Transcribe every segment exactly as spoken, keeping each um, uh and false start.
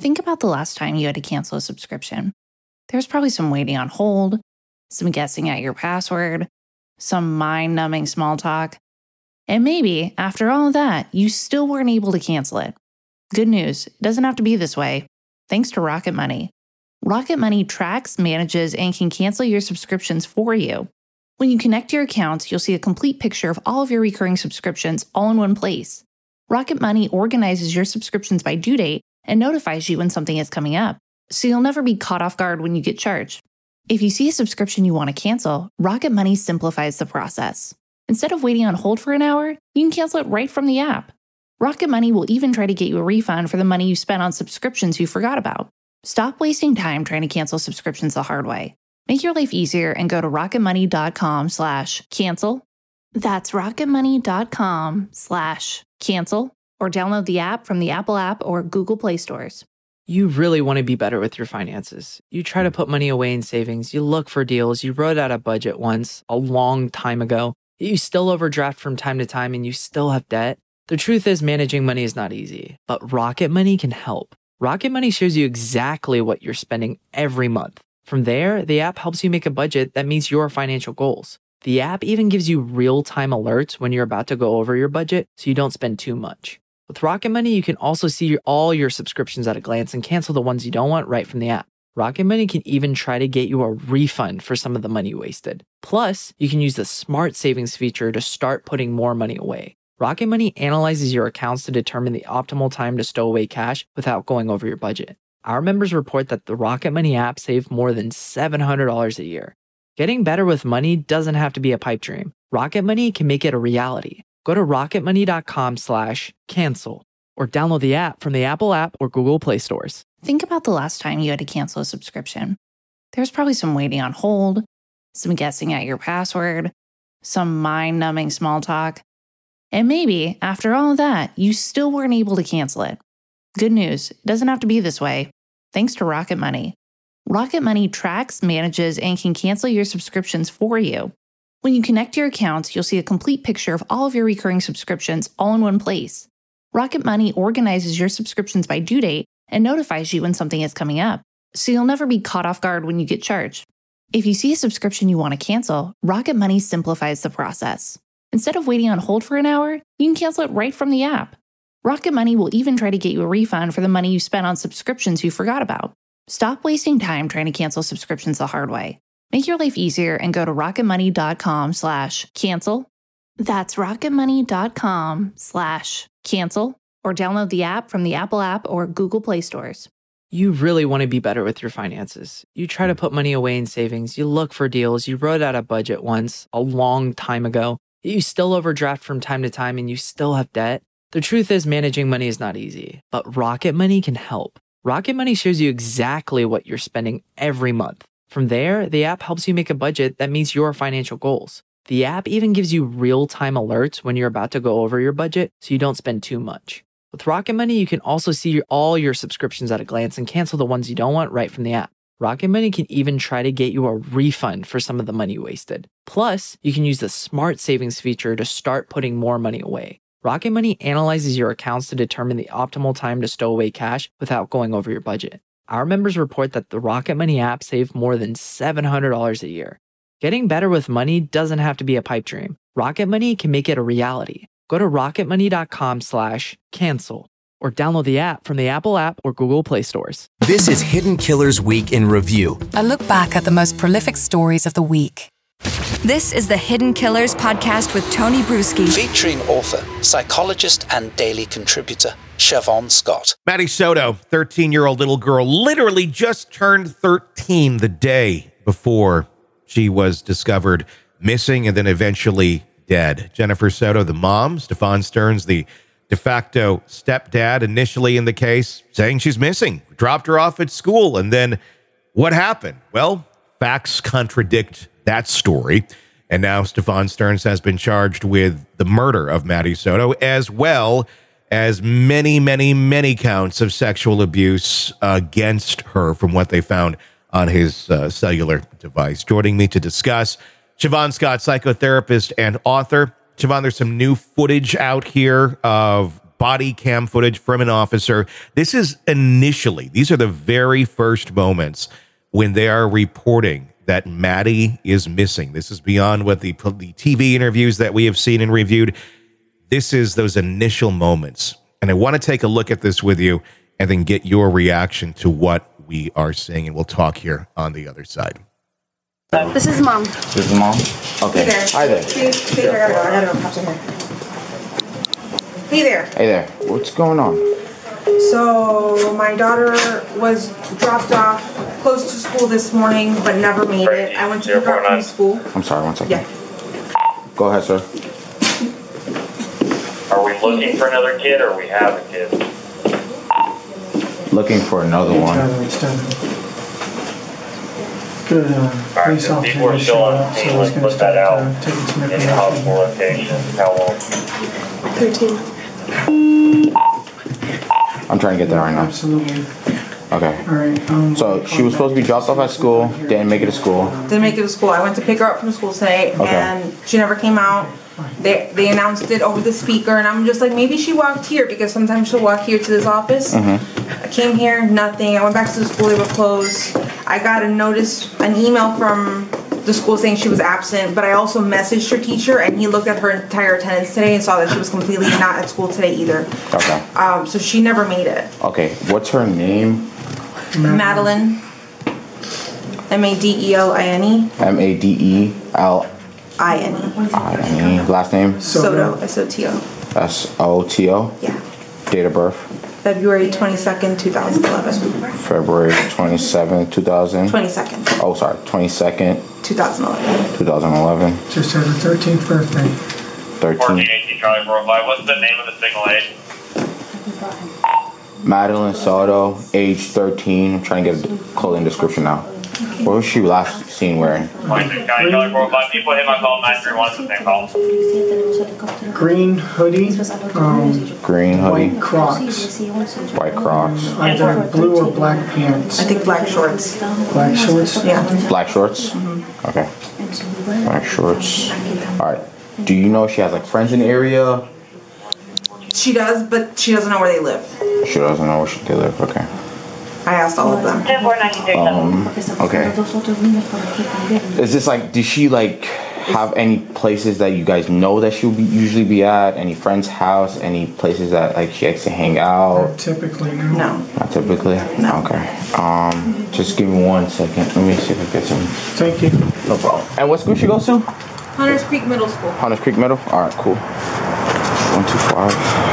Think about the last time you had to cancel a subscription. There's probably some waiting on hold, some guessing at your password, some mind-numbing small talk. And maybe, after all of that, you still weren't able to cancel it. Good news, it doesn't have to be this way. Thanks to Rocket Money. Rocket Money tracks, manages, and can cancel your subscriptions for you. When you connect your accounts, you'll see a complete picture of all of your recurring subscriptions all in one place. Rocket Money organizes your subscriptions by due date and notifies you when something is coming up, so you'll never be caught off guard when you get charged. If you see a subscription you want to cancel, Rocket Money simplifies the process. Instead of waiting on hold for an hour, you can cancel it right from the app. Rocket Money will even try to get you a refund for the money you spent on subscriptions you forgot about. Stop wasting time trying to cancel subscriptions the hard way. Make your life easier and go to rocketmoney.com slash cancel. That's rocketmoney.com slash cancel, or download the app from the Apple app or Google Play stores. You really want to be better with your finances. You try to put money away in savings. You look for deals. You wrote out a budget once a long time ago. You still overdraft from time to time and you still have debt. The truth is, managing money is not easy, but Rocket Money can help. Rocket Money shows you exactly what you're spending every month. From there, the app helps you make a budget that meets your financial goals. The app even gives you real-time alerts when you're about to go over your budget so you don't spend too much. With Rocket Money, you can also see your, all your subscriptions at a glance and cancel the ones you don't want right from the app. Rocket Money can even try to get you a refund for some of the money wasted. Plus, you can use the Smart Savings feature to start putting more money away. Rocket Money analyzes your accounts to determine the optimal time to stow away cash without going over your budget. Our members report that the Rocket Money app saved more than seven hundred dollars a year. Getting better with money doesn't have to be a pipe dream. Rocket Money can make it a reality. Go to rocketmoney.com slash cancel or download the app from the Apple app or Google Play stores. Think about the last time you had to cancel a subscription. There's probably some waiting on hold, some guessing at your password, some mind-numbing small talk. And maybe, after all of that, you still weren't able to cancel it. Good news, it doesn't have to be this way. Thanks to Rocket Money. Rocket Money tracks, manages, and can cancel your subscriptions for you. When you connect your accounts, you'll see a complete picture of all of your recurring subscriptions all in one place. Rocket Money organizes your subscriptions by due date and notifies you when something is coming up, so you'll never be caught off guard when you get charged. If you see a subscription you want to cancel, Rocket Money simplifies the process. Instead of waiting on hold for an hour, you can cancel it right from the app. Rocket Money will even try to get you a refund for the money you spent on subscriptions you forgot about. Stop wasting time trying to cancel subscriptions the hard way. Make your life easier and go to rocketmoney.com slash cancel. That's rocketmoney.com slash cancel, or download the app from the Apple app or Google Play stores. You really want to be better with your finances. You try to put money away in savings. You look for deals. You wrote out a budget once a long time ago. You still overdraft from time to time and you still have debt. The truth is, managing money is not easy, but Rocket Money can help. Rocket Money shows you exactly what you're spending every month. From there, the app helps you make a budget that meets your financial goals. The app even gives you real-time alerts when you're about to go over your budget so you don't spend too much. With Rocket Money, you can also see your, all your subscriptions at a glance and cancel the ones you don't want right from the app. Rocket Money can even try to get you a refund for some of the money wasted. Plus, you can use the Smart Savings feature to start putting more money away. Rocket Money analyzes your accounts to determine the optimal time to stow away cash without going over your budget. Our members report that the Rocket Money app saved more than seven hundred dollars a year. Getting better with money doesn't have to be a pipe dream. Rocket Money can make it a reality. Go to rocketmoney.com slash cancel or download the app from the Apple app or Google Play stores. This is Hidden Killers Week in Review. A look back at the most prolific stories of the week. This is the Hidden Killers podcast with Tony Bruski. Featuring author, psychologist, and daily contributor, Siobhan Scott. Maddie Soto, thirteen-year-old little girl, literally just turned thirteen the day before she was discovered missing and then eventually dead. Jennifer Soto, the mom, Stefan Stearns, the de facto stepdad, initially in the case, saying she's missing, dropped her off at school. And then what happened? Well, facts contradict that story. And now Stefan Stearns has been charged with the murder of Maddie Soto, as well as many, many, many counts of sexual abuse against her from what they found on his uh, cellular device. Joining me to discuss, Siobhan Scott, psychotherapist and author. Siobhan, there's some new footage out here of body cam footage from an officer. This is initially, these are the very first moments when they are reporting that Maddie is missing. This is beyond what the, the T V interviews that we have seen and reviewed. This is those initial moments. And I want to take a look at this with you and then get your reaction to what we are seeing. And we'll talk here on the other side. This is Mom. This is Mom? Okay. Hey there. Hi there. Hey, hey there. I gotta go. I gotta go. Pops in here. Hey there. Hey there. What's going on? So, my daughter was dropped off close to school this morning, but never made it. I went to pick her up from school. I'm sorry, one second. Yeah. Go ahead, sir. Are we looking for another kid or we have a kid? Looking for another one. Good. Uh, police officer people are still on the scene. Let's put that out. Uh, taking some Any hospital location? How long? thirteen. I'm trying to get there right now. Absolutely. Okay. All right. Um, So she was supposed to be dropped off at school, didn't make it to school. Didn't make it to school. I went to pick her up from school today, Okay. and she never came out. They they announced it over the speaker, and I'm just like, maybe she walked here, because sometimes she'll walk here to this office. Mm-hmm. I came here, nothing. I went back to the school, they were closed. I got a notice, an email from the school saying she was absent, but I also messaged her teacher, and he looked at her entire attendance today and saw that she was completely not at school today either. Okay. Um, so she never made it. Okay. What's her name? Madeline. M A D E L I N E. M A D E L I N E. I N E. Last name? Soto. S O T O. S O T O? Yeah. Date of birth? February twenty-second, two thousand eleven. February twenty-seventh, two thousand? twenty-second. Oh, sorry. twenty-second, two thousand eleven. two thousand eleven. just had her thirteenth birthday. fourteen thirteen. eighteen Charlie four five. What's the name of the single aid? Madeline Soto, age thirteen. I'm trying to get a clothing description now. What was she last seen wearing? twenty-six County Charlie four five. People hit my call nine three one. It's the same call. Green hoodie. Um, Green hoodie, white Crocs. white Crocs, Either blue or black pants. I think black shorts. Black shorts. Yeah. black shorts. Mm-hmm. Okay. Black shorts. All right. Do you know if she has like friends in the area? She does, but she doesn't know where they live. She doesn't know where she, they live. Okay. I asked all of them. Um. Okay. Is this like? Does she like have any places that you guys know that she'll be usually be at? Any friend's house? Any places that like she likes to hang out? Typically, no. No. Not typically. No. Okay. Um. Just give me one second. Let me see if I get some. Thank you. No problem. And what school she goes to? Hunters Creek Middle School. Hunters Creek Middle? Alright, cool. One, two, five.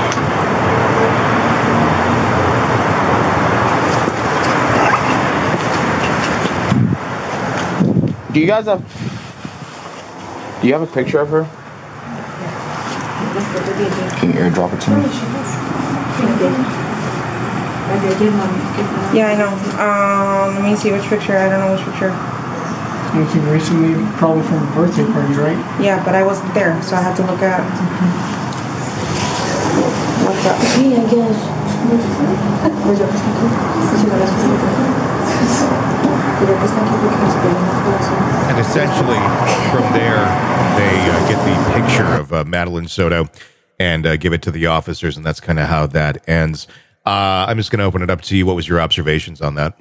Do you guys have... Do you have a picture of her? Can you airdrop it to me? Yeah, I know. Um, let me see which picture. I don't know which picture. Anything recently, probably from a birthday party, right? Yeah, but I wasn't there, so I had to look at. What's up? Sí, I guess. And essentially, from there, they uh, get the picture of uh, Madeline Soto and uh, give it to the officers, and that's kind of how that ends. Uh, I'm just going to open it up to you. What was your observations on that?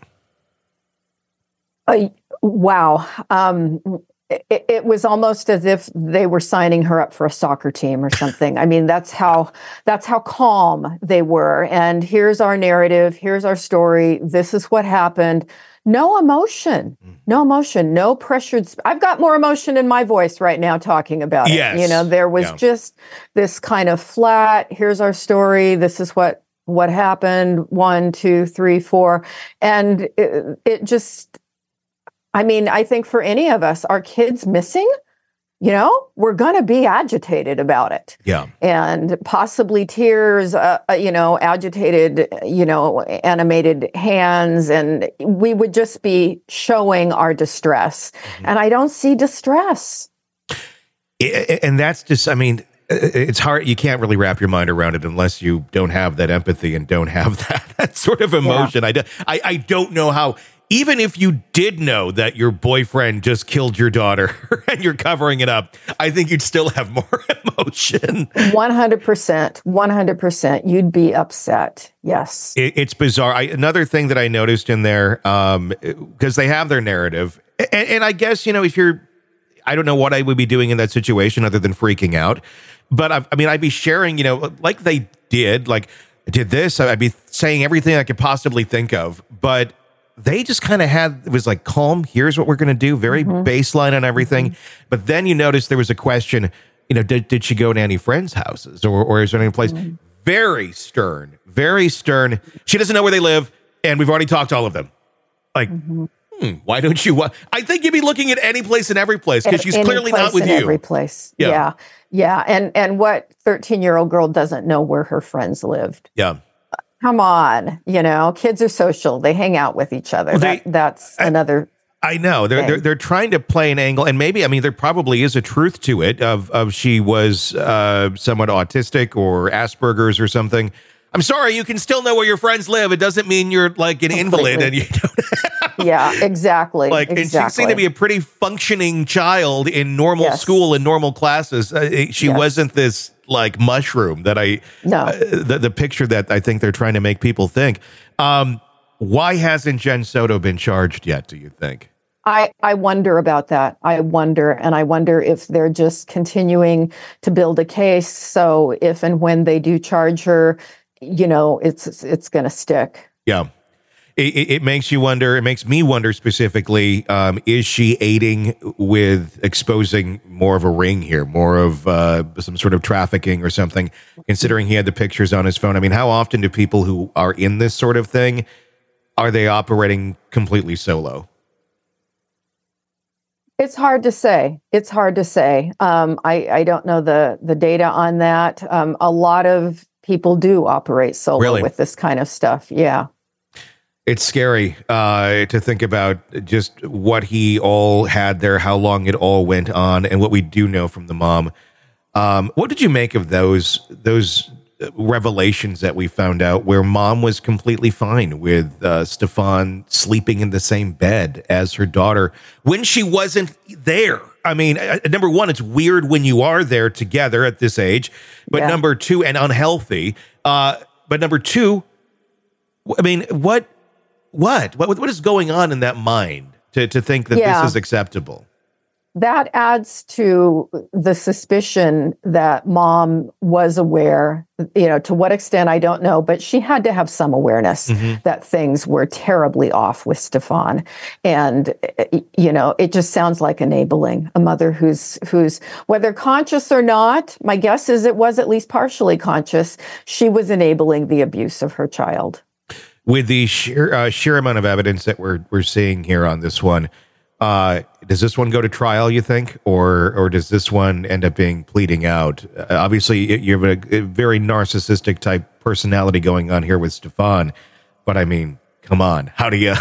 Uh, wow. Um, it, it was almost as if they were signing her up for a soccer team or something. I mean, that's how that's how calm they were. And here's our narrative. Here's our story. This is what happened. No emotion, no emotion, no pressured. Sp- I've got more emotion in my voice right now talking about it. Yes. You know, there was Yeah. just this kind of flat, here's our story. This is what, what happened. One, two, three, four. And it, it just, I mean, I think for any of us, our kids missing, you know, we're going to be agitated about it. Yeah. And possibly tears, uh, uh, you know, agitated, you know, animated hands. And we would just be showing our distress. Mm-hmm. And I don't see distress. And that's just, I mean, it's hard. You can't really wrap your mind around it unless you don't have that empathy and don't have that, that sort of emotion. Yeah. I, do, I, I don't know how even if you did know that your boyfriend just killed your daughter and you're covering it up, I think you'd still have more emotion. one hundred percent. one hundred percent. You'd be upset. Yes. It, it's bizarre. I, another thing that I noticed in there, um, because they have their narrative, and, and I guess, you know, if you're, I don't know what I would be doing in that situation other than freaking out. But I, I mean, I'd be sharing, you know, like they did, like I did this. I'd be saying everything I could possibly think of. But they just kind of had, it was like, calm, here's what we're going to do. Very mm-hmm. baseline on everything. Mm-hmm. But then you notice there was a question, you know, did, did she go to any friends' houses or, or is there any place? Mm-hmm. Very stern, very stern. She doesn't know where they live. And we've already talked to all of them. Like, mm-hmm. Hmm, why don't you? Wa- I think you'd be looking at any place and every place because she's any clearly not with in you. Every place, yeah, yeah, yeah. And and what thirteen-year-old girl doesn't know where her friends lived? Yeah, come on, you know, kids are social; they hang out with each other. Well, that, they, that's I, another. I know they're, they're they're trying to play an angle, and maybe I mean there probably is a truth to it of of she was uh, somewhat autistic or Asperger's or something. I'm sorry, you can still know where your friends live. It doesn't mean you're like an Completely. invalid and you don't have. Yeah, exactly. Like, exactly. And she seemed to be a pretty functioning child in normal yes. school and normal classes. Uh, she yes. wasn't this like mushroom that I, no. uh, the, the picture that I think they're trying to make people think. Um, why hasn't Jen Soto been charged yet, do you think? I, I wonder about that. I wonder, and I wonder if they're just continuing to build a case. So if and when they do charge her, you know, it's it's going to stick. Yeah. It, it makes you wonder, it makes me wonder specifically, um, is she aiding with exposing more of a ring here, more of uh, some sort of trafficking or something, considering he had the pictures on his phone? I mean, how often do people who are in this sort of thing, are they operating completely solo? It's hard to say. It's hard to say. Um, I, I don't know the, the data on that. Um, a lot of people do operate solo really? with this kind of stuff. Yeah. It's scary uh, to think about just what he all had there, how long it all went on, and what we do know from the mom. Um, what did you make of those those revelations that we found out where mom was completely fine with uh, Stefan sleeping in the same bed as her daughter when she wasn't there? I mean, uh, number one, it's weird when you are there together at this age, but yeah. number two, and unhealthy. Uh, but number two, I mean, what, what, what, what is going on in that mind to, to think that yeah. this is acceptable? That adds to the suspicion that mom was aware, you know, to what extent, I don't know, but she had to have some awareness mm-hmm. that things were terribly off with Stefan. And, you know, it just sounds like enabling a mother who's, who's, whether conscious or not, my guess is it was at least partially conscious. She was enabling the abuse of her child. With the sheer, uh, sheer amount of evidence that we're, we're seeing here on this one, Uh, does this one go to trial, you think, or or does this one end up being pleading out? Uh, obviously, you have a, a very narcissistic type personality going on here with Stefan, but I mean, come on, how do you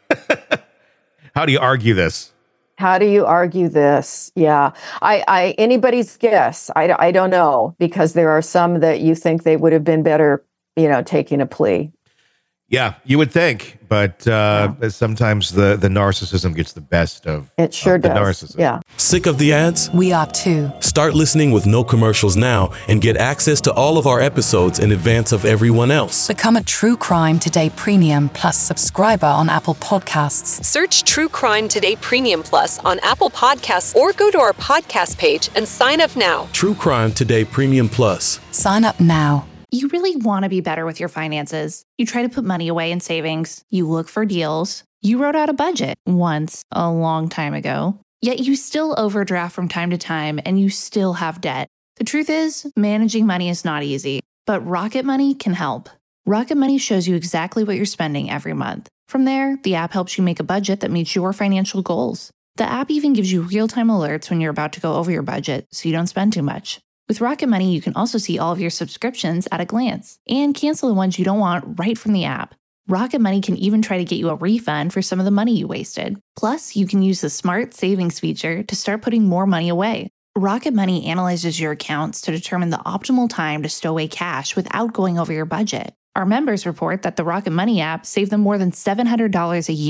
how do you argue this? How do you argue this? Yeah, I, I anybody's guess. I, I don't know, because there are some that you think they would have been better, you know, taking a plea. Yeah, you would think, but uh, yeah. sometimes the, the narcissism gets the best of, it sure of the does. narcissism. Yeah. Sick of the ads? We are too. Start listening with no commercials now and get access to all of our episodes in advance of everyone else. Become a True Crime Today Premium Plus subscriber on Apple Podcasts. Search True Crime Today Premium Plus on Apple Podcasts or go to our podcast page and sign up now. True Crime Today Premium Plus. Sign up now. You really want to be better with your finances. You try to put money away in savings. You look for deals. You wrote out a budget once a long time ago. Yet you still overdraft from time to time and you still have debt. The truth is, managing money is not easy, but Rocket Money can help. Rocket Money shows you exactly what you're spending every month. From there, the app helps you make a budget that meets your financial goals. The app even gives you real-time alerts when you're about to go over your budget so you don't spend too much. With Rocket Money, you can also see all of your subscriptions at a glance and cancel the ones you don't want right from the app. Rocket Money can even try to get you a refund for some of the money you wasted. Plus, you can use the Smart Savings feature to start putting more money away. Rocket Money analyzes your accounts to determine the optimal time to stow away cash without going over your budget. Our members report that the Rocket Money app saved them more than seven hundred dollars a year.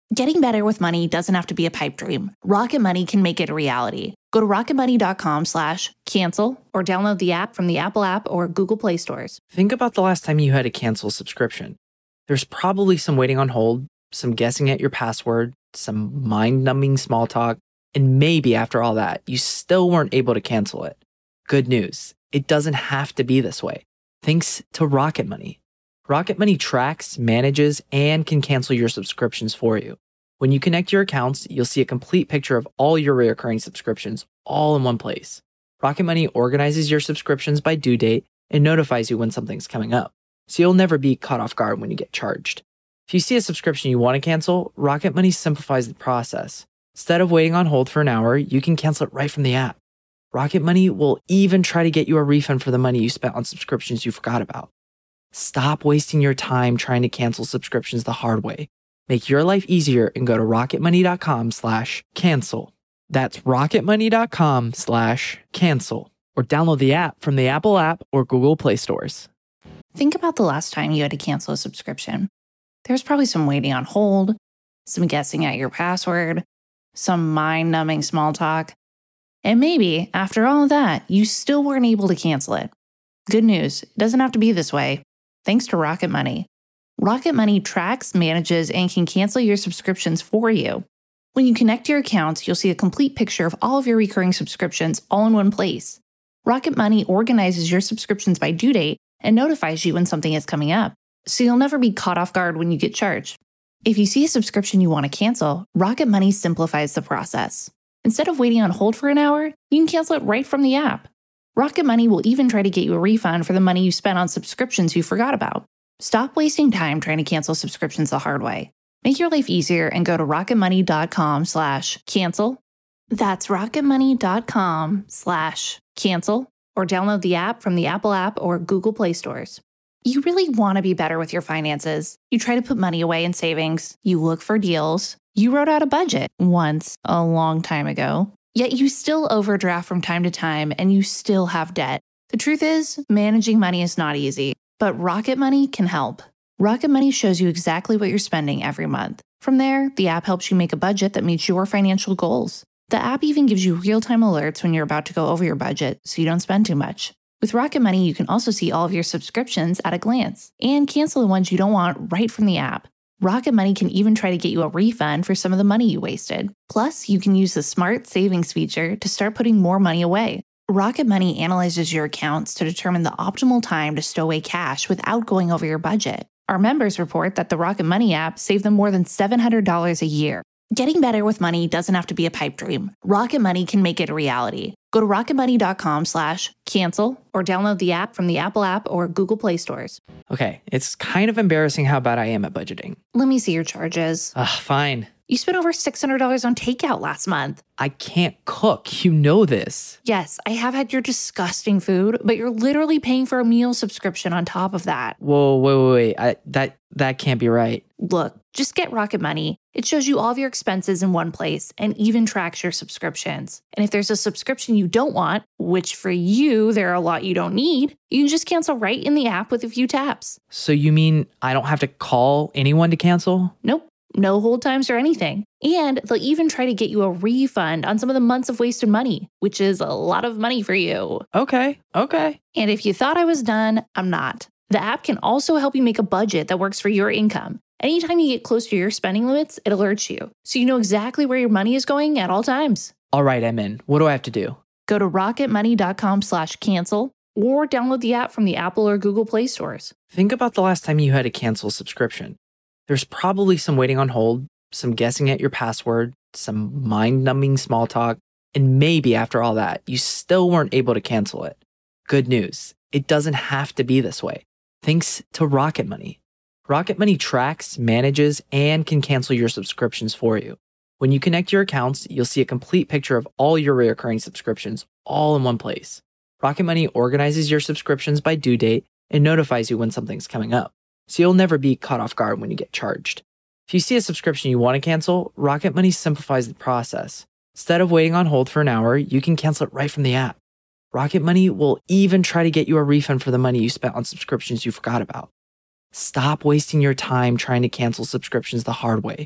Getting better with money doesn't have to be a pipe dream. Rocket Money can make it a reality. Go to rocketmoney.com slash cancel or download the app from the Apple app or Google Play stores. Think about the last time you had to cancel a subscription. There's probably some waiting on hold, some guessing at your password, some mind-numbing small talk, and maybe after all that, you still weren't able to cancel it. Good news. It doesn't have to be this way. Thanks to Rocket Money. Rocket Money tracks, manages, and can cancel your subscriptions for you. When you connect your accounts, you'll see a complete picture of all your recurring subscriptions all in one place. Rocket Money organizes your subscriptions by due date and notifies you when something's coming up, so you'll never be caught off guard when you get charged. If you see a subscription you want to cancel, Rocket Money simplifies the process. Instead of waiting on hold for an hour, you can cancel it right from the app. Rocket Money will even try to get you a refund for the money you spent on subscriptions you forgot about. Stop wasting your time trying to cancel subscriptions the hard way. Make your life easier and go to rocketmoney.com slash cancel. That's rocketmoney.com slash cancel. Or download the app from the Apple app or Google Play stores. Think about the last time you had to cancel a subscription. There's probably some waiting on hold, some guessing at your password, some mind-numbing small talk. And maybe, after all of that, you still weren't able to cancel it. Good news, it doesn't have to be this way. Thanks to Rocket Money. Rocket Money tracks, manages, and can cancel your subscriptions for you. When you connect your accounts, you'll see a complete picture of all of your recurring subscriptions all in one place. Rocket Money organizes your subscriptions by due date and notifies you when something is coming up, so you'll never be caught off guard when you get charged. If you see a subscription you want to cancel, Rocket Money simplifies the process. Instead of waiting on hold for an hour, you can cancel it right from the app. Rocket Money will even try to get you a refund for the money you spent on subscriptions you forgot about. Stop wasting time trying to cancel subscriptions the hard way. Make your life easier and go to rocketmoney.com slash cancel. That's rocketmoney.com slash cancel or download the app from the Apple app or Google Play stores. You really want to be better with your finances. You try to put money away in savings. You look for deals. You wrote out a budget once a long time ago. Yet you still overdraft from time to time and you still have debt. The truth is, managing money is not easy, but Rocket Money can help. Rocket Money shows you exactly what you're spending every month. From there, the app helps you make a budget that meets your financial goals. The app even gives you real-time alerts when you're about to go over your budget so you don't spend too much. With Rocket Money, you can also see all of your subscriptions at a glance and cancel the ones you don't want right from the app. Rocket Money can even try to get you a refund for some of the money you wasted. Plus, you can use the Smart Savings feature to start putting more money away. Rocket Money analyzes your accounts to determine the optimal time to stow away cash without going over your budget. Our members report that the Rocket Money app saved them more than seven hundred dollars a year. Getting better with money doesn't have to be a pipe dream. Rocket Money can make it a reality. Go to rocketmoney.com slash cancel or download the app from the Apple app or Google Play stores. Okay, it's kind of embarrassing how bad I am at budgeting. Let me see your charges. Ugh, fine. You spent over six hundred dollars on takeout last month. I can't cook. You know this. Yes, I have had your disgusting food, but you're literally paying for a meal subscription on top of that. Whoa, wait, wait, wait. I, that, that can't be right. Look, just get Rocket Money. It shows you all of your expenses in one place and even tracks your subscriptions. And if there's a subscription you don't want, which for you, there are a lot you don't need, you can just cancel right in the app with a few taps. So you mean I don't have to call anyone to cancel? Nope. No hold times or anything. And they'll even try to get you a refund on some of the months of wasted money, which is a lot of money for you. Okay, okay. And if you thought I was done, I'm not. The app can also help you make a budget that works for your income. Anytime you get close to your spending limits, it alerts you, so you know exactly where your money is going at all times. All right, I'm in. What do I have to do? Go to rocketmoney.com slash cancel or download the app from the Apple or Google Play stores. Think about the last time you had to cancel a subscription. There's probably some waiting on hold, some guessing at your password, some mind-numbing small talk, and maybe after all that, you still weren't able to cancel it. Good news, it doesn't have to be this way. Thanks to Rocket Money. Rocket Money tracks, manages, and can cancel your subscriptions for you. When you connect your accounts, you'll see a complete picture of all your recurring subscriptions all in one place. Rocket Money organizes your subscriptions by due date and notifies you when something's coming up, so you'll never be caught off guard when you get charged. If you see a subscription you want to cancel, Rocket Money simplifies the process. Instead of waiting on hold for an hour, you can cancel it right from the app. Rocket Money will even try to get you a refund for the money you spent on subscriptions you forgot about. Stop wasting your time trying to cancel subscriptions the hard way.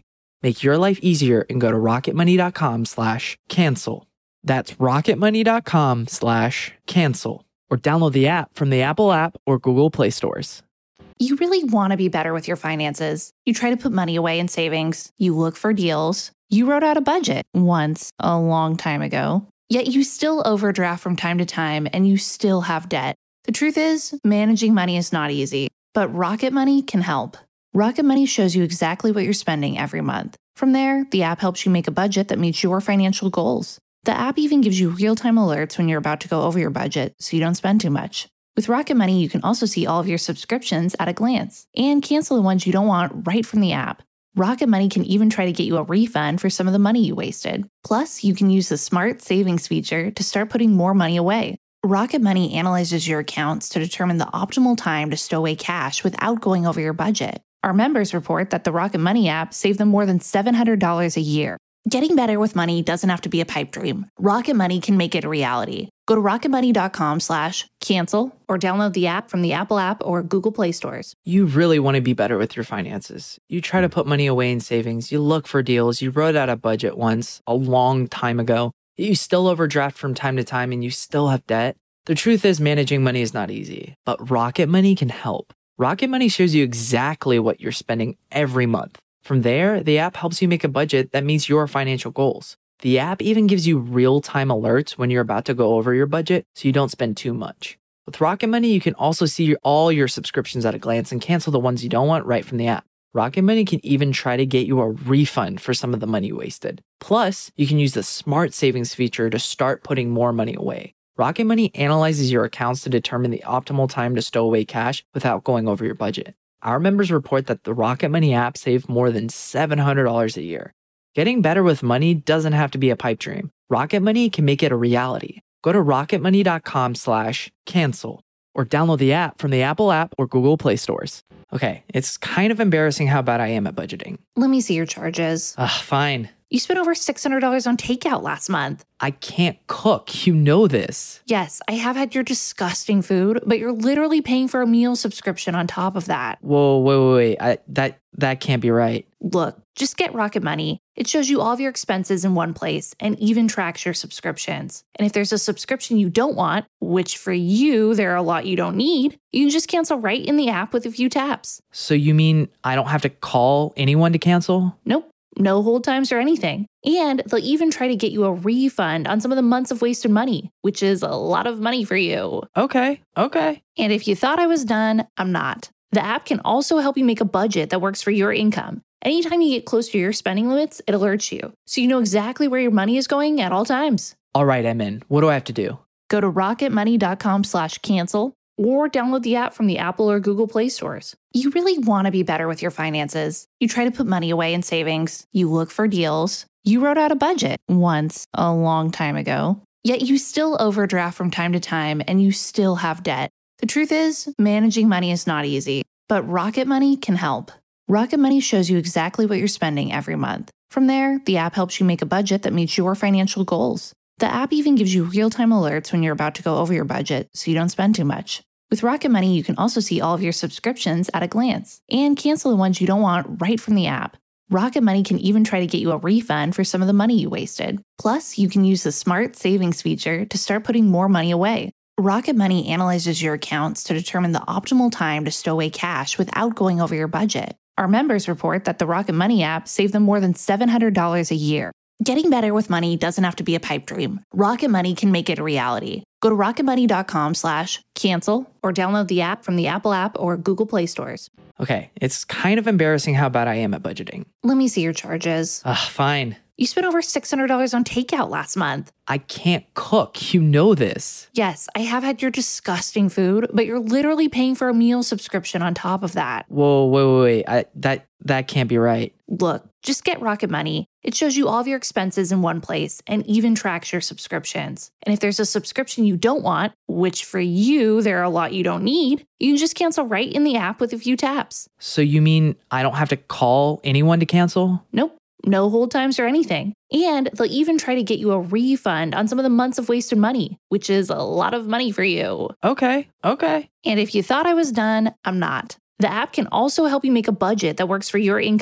Make your life easier and go to rocketmoney.com slash cancel. That's rocketmoney.com slash cancel. Or download the app from the Apple app or Google Play stores. You really want to be better with your finances. You try to put money away in savings. You look for deals. You wrote out a budget once a long time ago. Yet you still overdraft from time to time and you still have debt. The truth is, managing money is not easy, but Rocket Money can help. Rocket Money shows you exactly what you're spending every month. From there, the app helps you make a budget that meets your financial goals. The app even gives you real-time alerts when you're about to go over your budget so you don't spend too much. With Rocket Money, you can also see all of your subscriptions at a glance and cancel the ones you don't want right from the app. Rocket Money can even try to get you a refund for some of the money you wasted. Plus, you can use the Smart Savings feature to start putting more money away. Rocket Money analyzes your accounts to determine the optimal time to stow away cash without going over your budget. Our members report that the Rocket Money app saved them more than seven hundred dollars a year. Getting better with money doesn't have to be a pipe dream. Rocket Money can make it a reality. Go to rocketmoney.com slash cancel or download the app from the Apple app or Google Play stores. You really want to be better with your finances. You try to put money away in savings. You look for deals. You wrote out a budget once a long time ago. You still overdraft from time to time and you still have debt. The truth is, managing money is not easy, but Rocket Money can help. Rocket Money shows you exactly what you're spending every month. From there, the app helps you make a budget that meets your financial goals. The app even gives you real-time alerts when you're about to go over your budget so you don't spend too much. With Rocket Money, you can also see your, all your subscriptions at a glance and cancel the ones you don't want right from the app. Rocket Money can even try to get you a refund for some of the money wasted. Plus, you can use the Smart Savings feature to start putting more money away. Rocket Money analyzes your accounts to determine the optimal time to stow away cash without going over your budget. Our members report that the Rocket Money app saved more than seven hundred dollars a year. Getting better with money doesn't have to be a pipe dream. Rocket Money can make it a reality. Go to rocketmoney.com slash cancel or download the app from the Apple app or Google Play stores. Okay, it's kind of embarrassing how bad I am at budgeting. Let me see your charges. Ugh, fine. You spent over six hundred dollars on takeout last month. I can't cook. You know this. Yes, I have had your disgusting food, but you're literally paying for a meal subscription on top of that. Whoa, wait, wait, wait. I, that, that can't be right. Look, just get Rocket Money. It shows you all of your expenses in one place and even tracks your subscriptions. And if there's a subscription you don't want, which for you, there are a lot you don't need, you can just cancel right in the app with a few taps. So you mean I don't have to call anyone to cancel? Nope. No hold times or anything. And they'll even try to get you a refund on some of the months of wasted money, which is a lot of money for you. Okay, okay. And if you thought I was done, I'm not. The app can also help you make a budget that works for your income. Anytime you get close to your spending limits, it alerts you, so you know exactly where your money is going at all times. All right, I'm in. What do I have to do? Go to rocketmoney.com slash cancel or download the app from the Apple or Google Play stores. You really want to be better with your finances. You try to put money away in savings. You look for deals. You wrote out a budget once a long time ago. Yet you still overdraft from time to time and you still have debt. The truth is, managing money is not easy, but Rocket Money can help. Rocket Money shows you exactly what you're spending every month. From there, the app helps you make a budget that meets your financial goals. The app even gives you real-time alerts when you're about to go over your budget so you don't spend too much. With Rocket Money, you can also see all of your subscriptions at a glance and cancel the ones you don't want right from the app. Rocket Money can even try to get you a refund for some of the money you wasted. Plus, you can use the Smart Savings feature to start putting more money away. Rocket Money analyzes your accounts to determine the optimal time to stow away cash without going over your budget. Our members report that the Rocket Money app saved them more than seven hundred dollars a year. Getting better with money doesn't have to be a pipe dream. Rocket Money can make it a reality. Go to rocketmoney.com slash cancel or download the app from the Apple app or Google Play stores. Okay, it's kind of embarrassing how bad I am at budgeting. Let me see your charges. Ugh, fine. You spent over six hundred dollars on takeout last month. I can't cook. You know this. Yes, I have had your disgusting food, but you're literally paying for a meal subscription on top of that. Whoa, wait, wait, wait. I, that, that can't be right. Look, just get Rocket Money. It shows you all of your expenses in one place and even tracks your subscriptions. And if there's a subscription you don't want, which for you, there are a lot you don't need, you can just cancel right in the app with a few taps. So you mean I don't have to call anyone to cancel? Nope. No hold times or anything. And they'll even try to get you a refund on some of the months of wasted money, which is a lot of money for you. Okay, okay. And if you thought I was done, I'm not. The app can also help you make a budget that works for your income.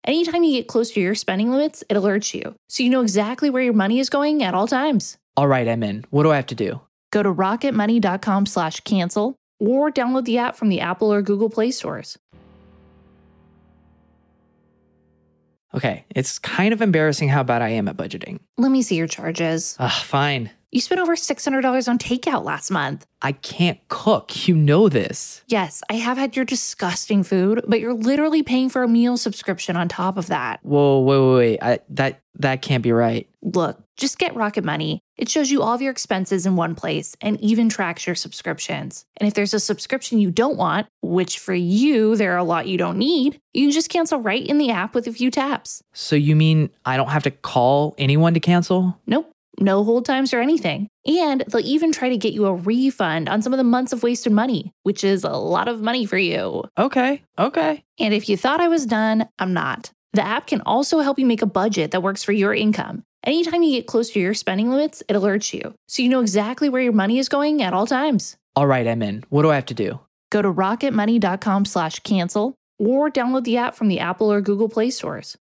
Anytime you get close to your spending limits, it alerts you, so you know exactly where your money is going at all times. All right, I'm in. What do I have to do? Go to rocketmoney.com slash cancel or download the app from the Apple or Google Play stores. Okay, it's kind of embarrassing how bad I am at budgeting. Let me see your charges. Ugh, fine. You spent over six hundred dollars on takeout last month. I can't cook. You know this. Yes, I have had your disgusting food, but you're literally paying for a meal subscription on top of that. Whoa, wait, wait, wait. I, that, that can't be right. Look, just get Rocket Money. It shows you all of your expenses in one place and even tracks your subscriptions. And if there's a subscription you don't want, which for you, there are a lot you don't need, you can just cancel right in the app with a few taps. So you mean I don't have to call anyone to cancel? Nope. No hold times or anything. And they'll even try to get you a refund on some of the months of wasted money, which is a lot of money for you. Okay, okay. And if you thought I was done, I'm not. The app can also help you make a budget that works for your income. Anytime you get close to your spending limits, it alerts you, so you know exactly where your money is going at all times. All right, I'm in. What do I have to do? Go to rocketmoney.com slash cancel or download the app from the Apple or Google Play stores.